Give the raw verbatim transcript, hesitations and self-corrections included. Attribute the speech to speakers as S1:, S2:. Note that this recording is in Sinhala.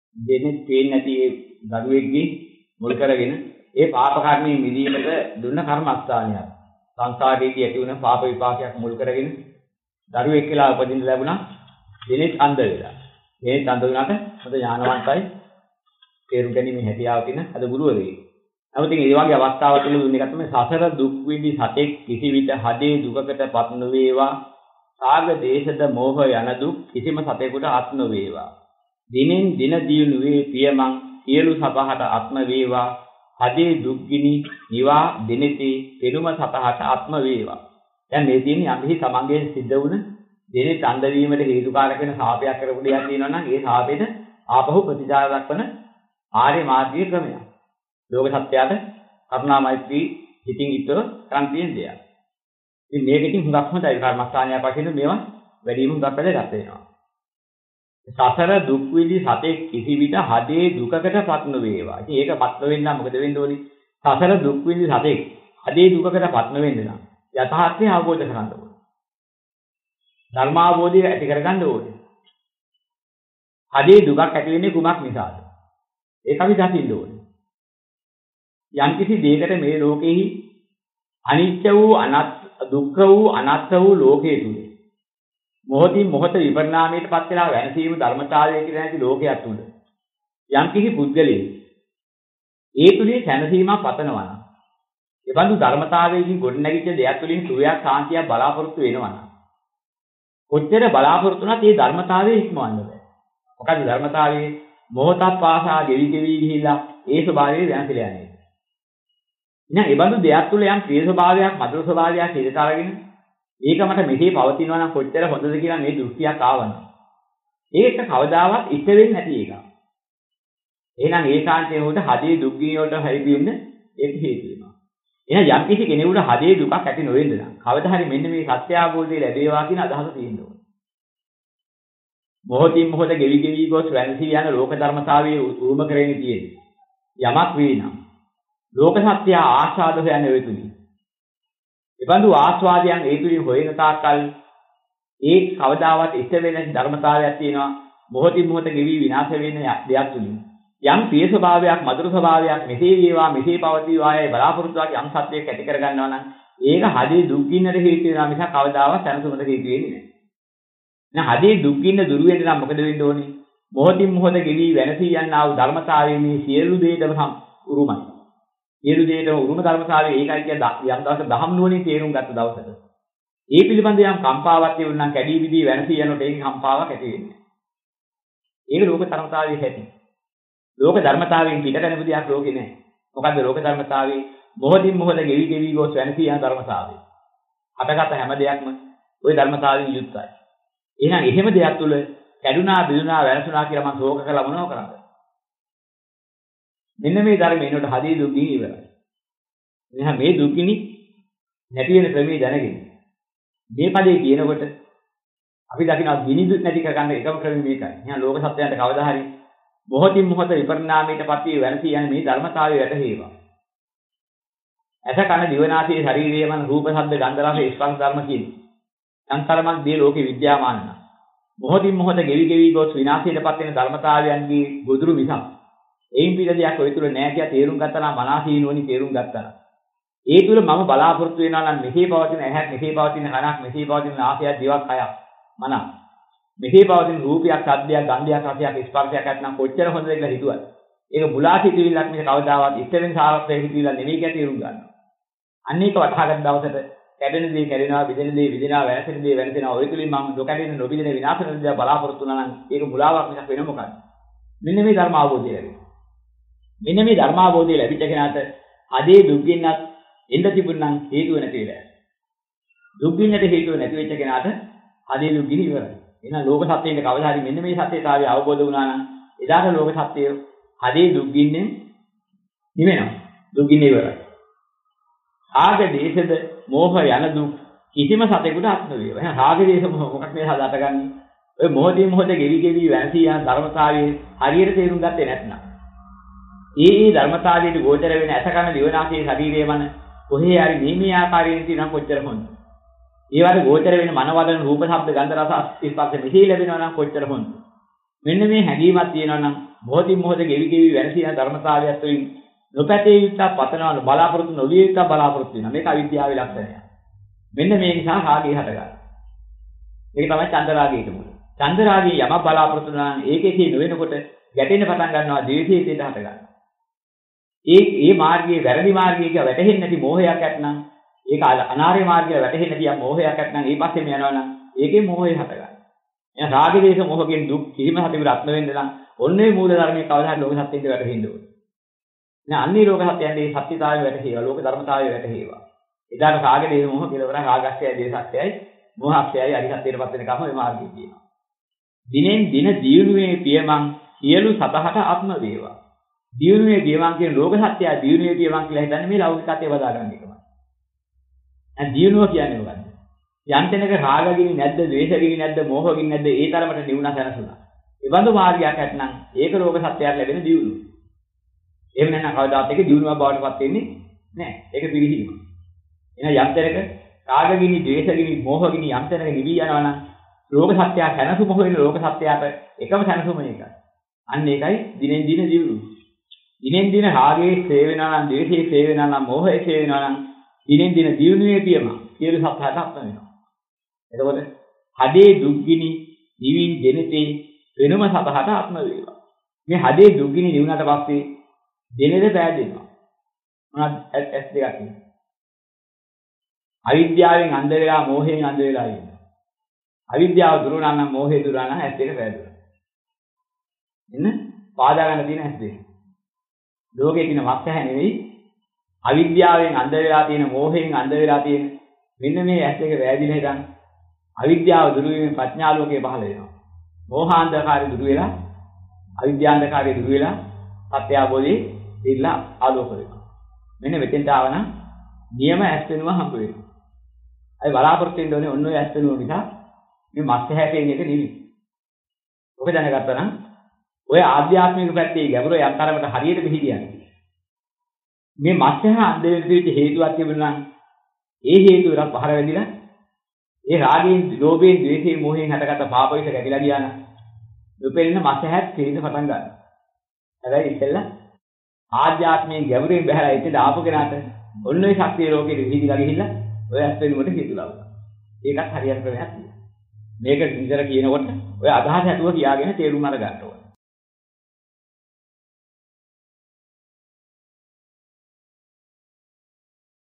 S1: දෙන්නේ පේන්නේ නැති ඒ දරුවෙක්ගේ මුල් කරගෙන ඒ පාප කර්මයේ මිදීමට දුන්න කර්මස්ථානයක්. සංසාරයේදී ඇති වුණ පාප විපාකයක් මුල් කරගෙන දරුවෙක් කියලා උපදින්න ලැබුණා. දෙනෙත් අන්ධ වෙලා. මේ අන්ධ වුණාට හොඳ ඥානවන්තයි. තේරුම් ගැනීමේ හැකියාව තියෙන අද ගුරුවරයෙක්. නමුත් මේ වගේ අවස්ථාවක දුන්නේ එක තමයි සසර දුක් විඳි සතෙක් කිසිවිට හදේ දුකකටපත් නොවේවා. රාග දේශද මෝහ යන දුක් කිසිම සතෙකුට අත් නොවේවා. දිනෙන් දින දියුණු වේ පියමන් සියලු සතහට ආත්ම වේවා. හදේ දුක්ගිනි නිවා දිනෙති පෙනුම සතහට ආත්ම වේවා. දැන් මේ තියෙන්නේ යම්හි තමන්ගේ සිද්ධ වුණ දෙනෙත් අන්ධ වීමට හේතුකාරක වෙන ශාපයක් කරපු දෙයක් තියෙනවා නම් ඒ ශාපෙට ආපහු ප්‍රතිචාර දක්වන ආර්ය මාර්ගයේ ක්‍රමයක්. ලෝක සත්‍යයට කරුණා මෛත්‍රී හිතින් ඉතර කරන් තියෙන දෙයක්. ඉතින් මේකකින් හුඟක් හොඳයි කර්මස්ථානය පස්සේ මේවා වැඩිම හුඟක් වැදගත් වෙනවා. සසර දුක් විඳි සතෙක් කිසි විට හදේ දුකකටපත් නොවේවා. ඉතින් ඒකපත් නොවෙන්න මොකද වෙන්න ඕනේ? සසර දුක් විඳි සතෙක් හදේ දුකකටපත් නොවෙන්න නම් යථාර්ථය අවබෝධ කරගන්න ඕනේ. ධර්මාවබෝධය ඇති කරගන්න ඕනේ. හදේ දුකක් ඇති වෙන්නේ කුමක් නිසාද? ඒක අපි දකින්න ඕනේ. යම්කිසි දෙයකට මේ ලෝකෙහි අනිත්‍ය වූ අනත් දුක්ඛ වූ අනාත්ම වූ ලෝකයේ තුල මොහොතින් මොහොත විපරිණාමයටපත් වෙලා වෙනසීම ධර්මතාවය කියලා නැති ලෝකයක් තුල යම්කිසි පුද්ගලයෙක් ඒ තුලින් සැනසීමක් පතනවා නම් ඒ බඳු ධර්මතාවයකින් ගොඩනැගිච්ච දෙයක් තුලින් සුවයක් සාන්තියක් බලාපොරොත්තු වෙනවා නම් කොච්චර බලාපොරොත්තු වුණත් ඒ ධර්මතාවය ඉක්මවන්න බෑ. මොකද ධර්මතාවයේ මොහොතක් පාසා ගෙවි ගෙවි ගිහිල්ලා ඒ ස්වභාවය වෙනසලා යන්නේ. එහෙනම් ඒ බඳු දෙයක් තුල යම් ප්‍රිය ස්වභාවයක් මధుර ස්වභාවයක් ඉඳ කරගෙන ඒක මට මෙහි පවතිනවා නම් කොච්චර හොඳද කියලා මේ දෘෂ්ටියක් ආවනම් ඒක කවදාවත් ඉෂ්ට වෙන්නේ නැති එකක්. එහෙනම් ඒකාන්තයෙන් උඩ හදේ දුක් ගිනියට හැරිදෙන්න ඒක හේතු වෙනවා. එහෙනම් යම් කිසි කෙනෙකුට හදේ දුකක් ඇති නොවෙන්න නම් කවදා හරි මෙන්න මේ සත්‍ය අවබෝධය ලැබේවා කියන අදහස තියෙන්න ඕනේ. මොහොතින් මොහොත ගෙවි ගෙවි ගොස් වැනසී යන ලෝක ධර්මතාවයේ උරුම කරගෙන තියෙන්නේ. යමක් වේ නම් ලෝක සත්‍ය ආස්වාද හොයන වේතුනි. එබඳු ආස්වාදයන් ඒ තුලින් හොයන තාක්කල් ඒ කවදාවත් ඉෂ්ට වෙන ධර්මතාවයක් තියෙනවා. මොහොතින් මොහොත ගෙවි විනාශ වෙන දෙයක් තුලින් යම් ප්‍රිය ස්වභාවයක් මధుර ස්වභාවයක් මෙසේ වේවා මෙසේ පවතිවායි බලාපොරොත්තුවක් යම් සත්‍යයක් ඇති කර ගන්නවා නම් ඒක හදේ දුක් ගින්නට හේතු වෙනවා මිස කවදාවත් සැනසුමට හේතු වෙන්නේ නැහැ. එහෙනම් හදේ දුක් ගින්න දුරු වෙන්න නම් මොකද වෙන්න ඕනේ? මොහොතින් මොහොත ගෙවි වෙනසී යනා වූ ධර්මතාවයේ මේ සියලු දේටම උරුමයි. සියලු දේටම උරුම ධර්මතාවයේ ඒකයි කියන යම් දවසක දහම් නුවණින් තේරුම් ගත්ත දවසක ඒ පිළිබඳ යම් කම්පාවක් තිබුණා නම් කැඩී බිදී වෙනසී යනකොට ඒකේ කම්පාවක් ඇති වෙන්නේ. ඒක ලෝක ධර්මතාවයේ හැටි. ලෝක ධර්මතාවයෙන් පිටකන බුදියක් ලෝකේ නැහැ. මොකද්ද ලෝක ධර්මතාවයේ? මොහොතින් මොහොත ගෙවි ගෙවි ගොස් වෙනසී යන ධර්මතාවය. හටගත හැම දෙයක්ම ওই ධර්මතාවයෙන් යුක්තයි. එහෙනම් එහෙම දෙයක් තුල කැඩුනා බිඳුනා වෙනසුනා කියලා මම ශෝක කළා මොනව කරන්නේ? මෙන්න මේ ධර්මයේ එනකොට හදේ දුක් ගිනි ඉවරයි. එහෙනම් මේ දුක් ගිනි නැති වෙන ක්‍රමයේ දැනගෙන මේ පදේ කියනකොට අපි දකිනවා ගිනි දුක් නැති කරගන්න එකම ක්‍රමය මේකයි. එහෙනම් ලෝක සත්‍යයන්ට කවදා හරි මොහොතින් මොහොත විපරිණාමයටපත් වී වෙනසී යන මේ ධර්මතාවය වැටහේවා. ඇස කන දිවනාසය ශරීරය මන රූප ශබ්ද ගන්ධ රස ස්පර්ශ ධර්ම කියන්නේ. සංතරමක් දී ලෝකේ විද්‍යාමාන නම් මොහොතින් මොහොත ගෙවි ගෙවි ගොස් විනාශයටපත් වෙන ධර්මතාවයන්ගේ ගොදුරු මිසක් එයින් පිට දෙයක් ඔය තුල නැහැ කියලා තේරුම් ගත්තා නම් මනසීනෝනි තේරුම් ගත්තා නම් ඒ තුල මම බලාපොරොත්තු වෙනවා නම් මෙහි පවතින ඇහක් මෙහි පවතින කනක් මෙහි පවතින නාසයක් දිවක් කයක් මන මෙහි පවතින රූපයක් ශබ්දයක් ගන්ධයක් රසයක් ස්පර්ශයක් නැත්නම් කොච්චර හොඳද කියලා හිතුවත් ඒක මුලාසිතවිල්ලක් මිස කවදාවත් ඉස්සෙල්ෙන් සාරත්වයේ හිතවිල්ල නෙවෙයි කියලා තේරුම් ගන්නවා. අන්න ඒක වටහා ගන්න දවසට කැඩෙන දේ කැඩෙනවා විදෙන දේ විදිනවා වෙනසෙන දේ වෙනසෙනවා ඔය තුලින් මම නොකැඩෙන නොවිදින විනාශ වෙන දේ බලාපොරොත්තු වෙනවා නම් ඒක මුලාවක් මිසක් වෙන මොකක්ද? මෙන්න මේ ධර්ම අවබෝධය ලැබෙනවා. මෙන්න මේ ධර්ම අවබෝධය ලැබිච්ච කෙනාට අදේ දුක් ගින්නත් එන්න තිබුණනම් හේතුව නැති වෙලා. දුක් ගින්නට හේතුව නැති වෙච්ච කෙනාට අදේ දුක් ගින්න ඉවරයි. එහෙනම් ලෝක සත්‍යයේ කවදා හරි මෙන්න මේ සත්‍යතාවය අවබෝධ වුණා නම් එදාට ලෝක සත්‍යය අදේ දුක් ගින්නෙන් නිවෙනවා. දුක් ගින්න ඉවරයි. ආග දේශද මෝහ යන දුක් කිසිම සතෙකුට අත් නොවේවා. එහෙනම් රාග දේශ මොකක් මේ හදාගන්නේ? ඔය මොහොතින් මොහොත ගෙවි ගෙවි වෙනසී යන ධර්මතාවයේ හරියට තේරුම් ගත්තේ නැත්නම් ඒ ඒ ධර්මතාවයට ගෝචර වෙන ඇස කන දිවනාසයේ ශරීරයේ මන කොහේ හරි මේ මේ ආකාරයෙන් තියෙනවා කොච්චර හොඳ. ඒ වගේ ගෝචර වෙන මනවදන රූප ශබ්ද ගන්ධ රස ස්පර්ශ මෙහි ලැබෙනවා නම් කොච්චර හොඳ. මෙන්න මේ හැඟීමක් තියෙනවා නම් මොහොතින් මොහොත ගෙවි ගෙවි වෙනසී යන ධර්මතාවයත් තුළින් නොපැතේ යුක්ත පතනවල බලාපොරොත්තු නොවිය යුක්ත බලාපොරොත්තු වෙනවා. මේක අවිද්‍යාවේ ලක්ෂණය. මෙන්න මේ නිසා රාගය හටගන්නවා. මේක තමයි චන්දරාගයේ මුල. චන්දරාගයේ යම බලාපොරොත්තු නම් ඒකේ නොවෙනකොට ගැටෙන්න පටන් ගන්නවා ද්වේෂයේ තේට හට ගන්නවා. ඒ ඒ මාර්ගයේ වැරදි මාර්ගයක වැටෙන්නේ නැති මෝහයක් ඇත්නම් ඒක අනාර්ය මාර්ගයේ වැටෙන්නේ නැති යම් මෝහයක් ඇත්නම් ඒ පස්සේම යනවනම් ඒකේ මෝහය හට ගන්නවා. එහෙනම් රාග දේශ මොහකින් දුක් කිසිම හතේ රත්න වෙන්න නම් ඔන්නේ මූල ධර්මයේ කවදා හරි ලෝක සත්‍යෙට වැටෙන්න ඕනේ. නෑ අන්නේ ලෝක සත්‍යයන්ගේ සත්‍යතාවය වැටහෙවා ලෝක ධර්මතාවය වැටහෙවා. එදාට රාග දේශ මොහ කියලා වරා රාගක්ෂයයි දේශක්ෂයයි මොහක්ෂයයි අරිහත්ත්වයටපත් වෙන කම මේ මාර්ගයේ තියෙනවා. දිනෙන් දින දියුණුවේ පියමන් සියලු සතහට ආත්ම වේවා. දියුණුවේ පියමන් කියන ලෝක සත්‍යය දියුණුවේ පියමන් කියලා හිතන්නේ මේ ලෞකිකත්වය වදා ගන්න එකමයි. දැන් දියුණුව කියන්නේ මොකද්ද? යම් තැනක රාගගිනි නැද්ද, ද්වේෂගිනි නැද්ද, මෝහගිනි නැද්ද ඒ තරමට නිවුණා සැනසුණා. ඒ බඳු මාර්ගයක් ඇත්නම් ඒක ලෝක සත්‍යයට ලැබෙන දියුණුව. එහෙම නැත්නම් කවදාත් ඒක දියුණුවක් බවට පත් වෙන්නේ නැහැ. ඒක පිළිහිම. එහෙනම් යම් තැනක රාගගිනි, ද්වේෂගිනි, මෝහගිනි යම් තැනක නිවි යනවා නම් ලෝක සත්‍යය සැනසුම හොයන ලෝක සත්‍යයට එකම සැනසුම එකයි. අන්න ඒකයි දිනෙන් දින දියුණුව. දිනෙන් දින රාගයේ ක්ෂය වෙනවා නම්, ද්වේෂයේ ක්ෂය වෙනවා නම්, මෝහයේ ක්ෂය වෙනවා නම් දිනෙන් දින දියුණුවේ පියම සියලු සත්‍යයට අත්ම වෙනවා. එතකොට හදේ දුක්ගිනි නිවින් දෙනතේ වෙනම සතහට ආත්ම වේවා. මේ හදේ දුක්ගිනි නිවුණාට පස්සේ දෙනෙද පෑදෙනවා. මොනවද ඇස් දෙකක් තියෙනවා. අවිද්‍යාවෙන් අන්ධ වෙලා මෝහයෙන් අන්ධ වෙලා ඉන්නවා. අවිද්‍යාව දුරු වුණා නම් මෝහය දුරු වුණා නම් ඇස් දෙක පෑදුනා. එන්න පාදා ගන්න තියෙන ඇස් දෙක. ලෝකේ තියෙන මත්හැ නෙවෙයි අවිද්‍යාවෙන් අන්ධ වෙලා තියෙන මෝහයෙන් අන්ධ වෙලා තියෙන මෙන්න මේ ඇස් දෙක වැදිලා ඉඳන් අවිද්‍යාව දුරු වීමෙන් ප්‍රඥා ලෝකේ පහළ වෙනවා. මෝහාන්ධකාරය දුරු වෙලා අවිද්‍යාන්ධකාරය දුරු වෙලා සත්‍ය අවබෝධයේ ඉilla ආලෝක වෙනවා. මෙන්න මෙතෙන්ට ආවනම් නියම ඇස් වෙනුම හම්බ වෙනවා. අයි බලාපොරොත්තු වෙන්න ඕනේ ඔන්න ඔය ඇස් වෙනුම නිසා මේ මත්හැ හැපෙන එක නෙවෙයි. ඔක දැනගත්තා නම් ඔය ආධ්‍යාත්මික පැත්තේ ගැඹුර යම් තරමට හරියට පිළිගියන්නේ. මේ මත්හැ අන්ධ වෙන්න හේතුවක් තිබුණා නම් ඒ හේතුව ඉරක් පහර වැදිලා ඒ රාගයෙන්, ලෝභයෙන්, ද්වේෂයෙන්, මෝහයෙන් හටගත්ත පාපවිස ගැටිලා ගියා නම් උපෙන්න මත්හැත් තේින්න පටන් ගන්නවා. හැබැයි ඉතින්ලා ආධ්‍යාත්මයෙන් ගැඹුරින් බහැලා ඉතින් ආපු කෙනාට ඔන්න ඔය ශක්තිය ලෝකෙට විහිදිලා ගිහිල්ලා ඔය ඇස් වෙනුමට හේතුලා වුණා. ඒකත් හරියට ක්‍රමයක් තියෙනවා. මේක විතර කියනකොට ඔය අදහස ඇතුව කියාගෙන තේරුම් අර ගන්න ඕනේ.